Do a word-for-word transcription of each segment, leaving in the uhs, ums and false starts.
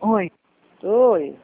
Oi. Oi.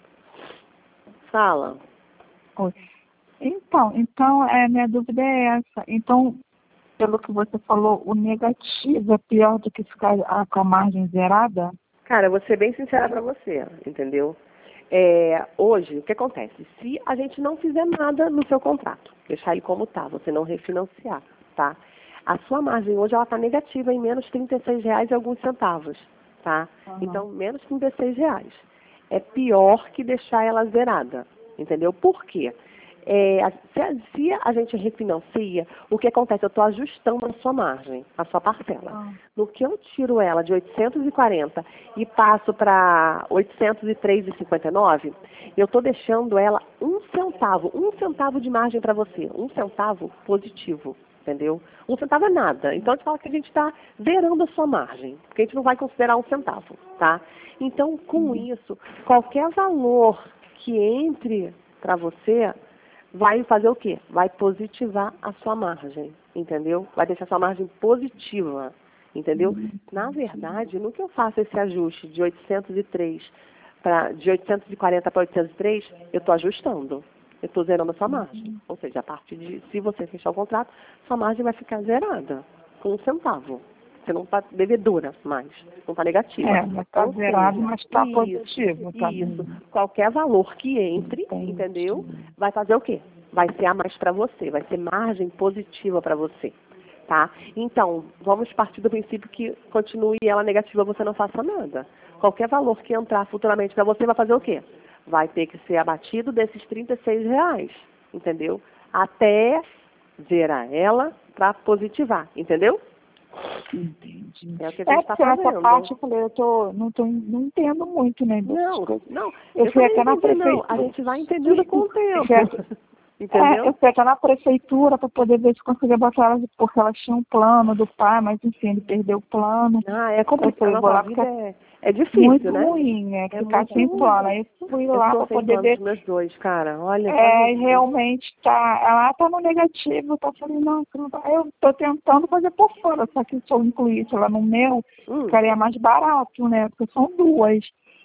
Fala. Oi. Então, então é, minha dúvida é essa. Então, pelo que você falou, o negativo é pior do que ficar ah, com a margem zerada? Cara, eu vou ser bem sincera pra você, entendeu? É, hoje, o que acontece? Se a gente não fizer nada no seu contrato, deixar ele como tá, você não refinanciar, tá? A sua margem hoje ela está negativa em menos trinta e seis reais e alguns centavos, tá? Uhum. Então, menos trinta e seis reais. É pior que deixar ela zerada, entendeu? Por quê? É, a- se, a, se a gente refinancia, o que acontece? Eu estou ajustando a sua margem, a sua parcela. Ah. No que eu tiro ela de oitocentos e quarenta e passo para oitocentos e três vírgula cinquenta e nove, eu estou deixando ela um centavo, um centavo de margem para você, um centavo positivo, entendeu? Um centavo é nada. Então a gente fala que a gente está zerando a sua margem, porque a gente não vai considerar um centavo, tá? Então, com isso, qualquer valor que entre para você vai fazer o quê? Vai positivar a sua margem, entendeu? Vai deixar a sua margem positiva, entendeu? Na verdade, no que eu faço esse ajuste de oitocentos e três para de oitocentos e quarenta para oitocentos e três, eu estou ajustando. Eu estou zerando a sua margem. Ou seja, a partir de, se você fechar o contrato, sua margem vai ficar zerada, com um centavo. Você não está devedora mais, não está negativa. É, mas está Ou zerado, seja, mas está isso, positivo. Tá isso. bem. Qualquer valor que entre, Entendi. entendeu? Vai fazer o quê? Vai ser a mais para você, vai ser margem positiva para você, tá? Então, vamos partir do princípio que continue ela negativa, você não faça nada. Qualquer valor que entrar futuramente para você vai fazer o quê? Vai ter que ser abatido desses trinta e seis reais, entendeu? Até zerar ela para positivar, entendeu? Entendi. É o que a É, gente está porque nessa fazendo. parte eu falei, eu tô, não, tô, não entendo muito, né, dessas Não, coisas. não, Eu eu fui também até não na entendi, não. prefeitura. A gente vai entendendo com o tempo. É, Entendeu? eu fui até na prefeitura para poder ver se conseguia botar elas, porque elas tinham um plano do pai, mas enfim, ele perdeu o plano. Ah, é Eu complicado. falei, A vou nossa lá vida porque é, é é difícil, muito né? ruim, né? É Ficar muito sem ruim. plano. Aí eu fui Eu lá estou para sem poder plano dos ver. meus dois, cara. Olha, só É, e Jesus. realmente tá, ela tá no negativo, tá falando, não, não tá. Eu tô tentando fazer por fora, só que se eu incluísse ela no meu, Hum, ficaria mais barato, né? Porque são duas.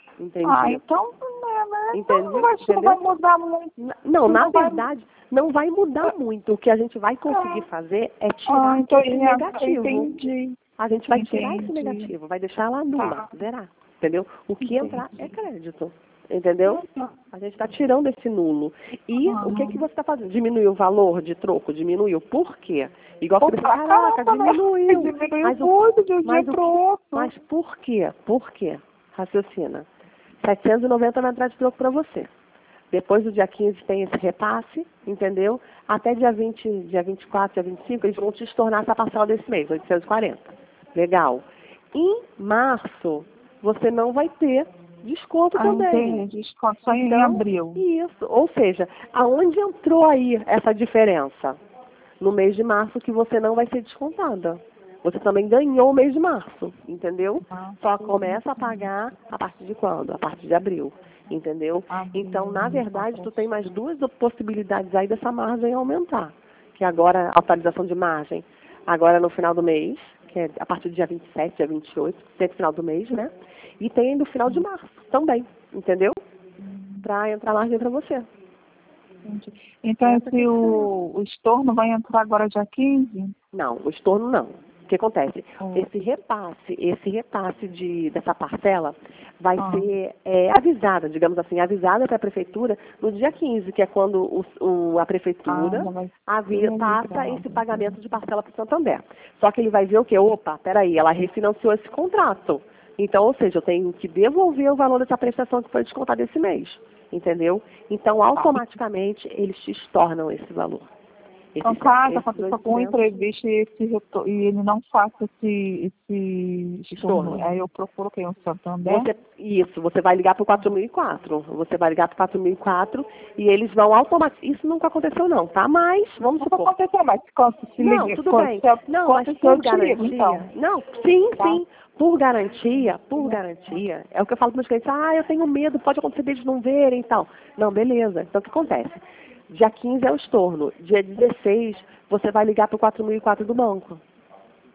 Ah, entendi. então, né, né? Então Entendi, não vai, isso não vai entendeu? mudar muito. Na- Não, Isso na não vai. verdade, não vai mudar muito. O que a gente vai conseguir fazer é Ah, tirar então esse eu negativo. entendi. A gente vai tirar esse Entendi. negativo, vai deixar ela nula, Tá. zerar, entendeu? O que entrar é Entendi. crédito, entendeu? Tá. A gente está tirando esse nulo. E o que, que Aham. você está fazendo? Diminuiu o valor de troco? Diminuiu. Por quê? Igual Pô, você pensa, pra caraca, caramba, né? diminuiu. Diminuiu Mas o, muito de um dia mas o pro que, outro. mas por quê? Por quê? Raciocina. setecentos e noventa vai entrar de troco para você. Depois do dia quinze tem esse repasse, entendeu? Até dia vinte, dia vinte e quatro, dia vinte e cinco, eles vão te estornar essa parcela desse mês, oitocentos e quarenta. Legal. Em março, você não vai ter desconto Ah, também. entendi. Desconto só em Então, abril. isso. Ou seja, aonde entrou aí essa diferença? No mês de março que você não vai ser descontada. Você também ganhou o mês de março, entendeu? Ah, Só começa a pagar a partir de quando? A partir de abril, entendeu? abril, Então, na então, verdade, pra- tu tem mais duas possibilidades aí dessa margem aumentar. Que agora, a atualização de margem, agora no final do mês, que é a partir do dia vinte e sete, dia vinte e oito, sempre final do mês, né? E tem no final de março também, entendeu? Para entrar margem para você. entendi. Então, Essa que é esse, a diferença. o, o estorno vai entrar agora dia quinze? Não, o estorno não. O que acontece? Oh. Esse repasse, esse repasse de, dessa parcela vai Ah. ser é, avisada, digamos assim, avisada para a prefeitura no dia quinze, que é quando o, o- a Ah, prefeitura já vai avi- ser passa avisado. esse pagamento de parcela para o Santander. Só que ele vai ver o quê? Opa, peraí, ela refinanciou esse contrato. Então, ou seja, eu tenho que devolver o valor dessa prestação que foi descontada esse mês. Entendeu? Então, automaticamente, eles te estornam esse valor. Então, Esses, caso esses aconteça algum oitocentos imprevisto e, esse retor- e ele não faça esse, esse estorno, estorno. aí eu procuro quem? O Santander? Você, isso, você vai ligar para o quatro mil e quatro. Você vai ligar para o quatro mil e quatro e eles vão automaticamente. Isso nunca aconteceu não, tá? Mas, vamos Não supor. aconteceu, mas quando se Não, liga, tudo quando, bem. se eu- Não, quando mas se eu por te ligo, então. garantia. Não, sim, Tá? sim. Por garantia, por garantia. É o que eu falo para os clientes. Ah, eu tenho medo, pode acontecer deles não verem e tal. Não, beleza. Então o que acontece? Dia quinze é o estorno. Dia dezesseis, você vai ligar para o quatro mil e quatro do banco.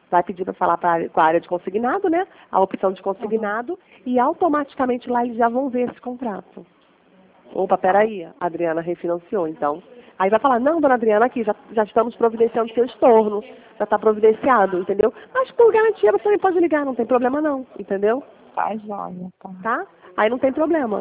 vai pedir para falar pra, com a área de consignado, né? A opção de consignado, uhum. E automaticamente lá eles já vão ver esse contrato. Opa, peraí, a Adriana refinanciou, então. Aí vai falar, não, dona Adriana, aqui, já, já estamos providenciando seu estorno, já está providenciado, entendeu? Mas por garantia você também pode ligar, não tem problema não, entendeu? Tá, joia, tá. Tá? Aí não tem problema.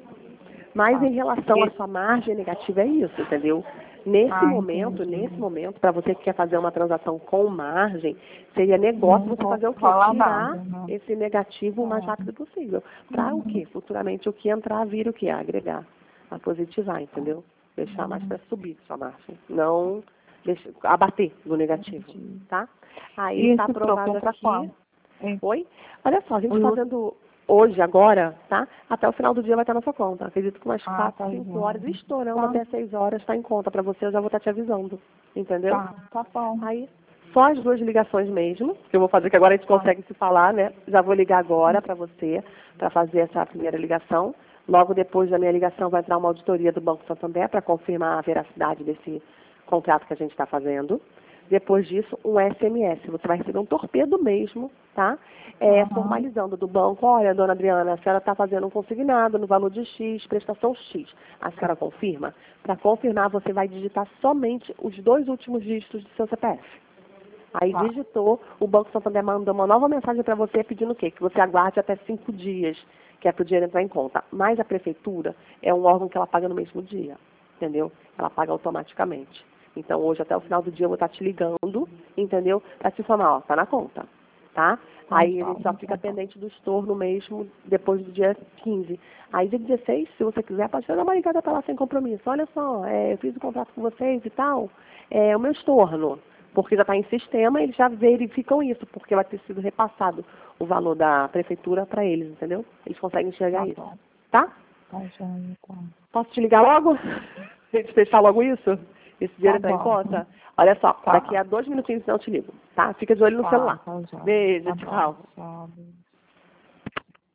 Mas tá. em relação à sua margem negativa é isso, entendeu? Nesse ah, momento, entendi. nesse momento, para você que quer fazer uma transação com margem, seria negócio não você fazer o quê? Tirar Tirar né? esse negativo o mais é. rápido possível. Para uhum. o quê? Futuramente o que entrar, vir o que? Agregar, a positivar, entendeu? Deixar uhum. mais para subir sua margem. Não deixa, abater do negativo, tá? Aí está aprovado aqui. Oi? Olha só, a gente fazendo hoje, agora, tá? Até o final do dia vai estar na sua conta. Acredito que umas ah, quatro, tá cinco horas, estourando tá. até seis horas, está em conta para você, eu já vou estar te avisando. Entendeu? Tá, tá bom. Aí, só as duas ligações mesmo, que eu vou fazer, que agora a gente consegue se falar, né? Já vou ligar agora para você, para fazer essa primeira ligação. Logo depois da minha ligação vai entrar uma auditoria do Banco Santander para confirmar a veracidade desse contrato que a gente está fazendo. Depois disso, um S M S. Você vai receber um torpedo mesmo, tá? É, uhum. Formalizando do banco, olha, dona Adriana, a senhora está fazendo um consignado no valor de X, prestação X. A senhora confirma? Para confirmar, você vai digitar somente os dois últimos dígitos do seu C P F. Aí tá. Digitou, o Banco Santander mandou uma nova mensagem para você pedindo o quê? Que você aguarde até cinco dias, que é para o dinheiro entrar em conta. Mas a prefeitura é um órgão que ela paga no mesmo dia, entendeu? Ela paga automaticamente. Então, hoje, até o final do dia, eu vou estar te ligando, entendeu? Para te informar, ó, tá na conta, tá? Aí a gente só fica pendente do estorno mesmo depois do dia quinze. Aí, dia dezesseis, se você quiser, pode dar uma ligada para lá sem compromisso. Olha só, é, eu fiz o contrato com vocês e tal, é o meu estorno, porque já está em sistema, eles já verificam isso, porque vai ter sido repassado o valor da prefeitura para eles, entendeu? Eles conseguem enxergar tá isso, bom. tá? Tá, joia, tá. Posso te ligar logo? A gente fechar logo isso? Esse dinheiro tá entrar em conta? Olha só, tá. Daqui a dois minutinhos então eu te ligo, tá? Fica de olho no tá, celular. Tá, Beijo, tá tchau. Bom, tchau.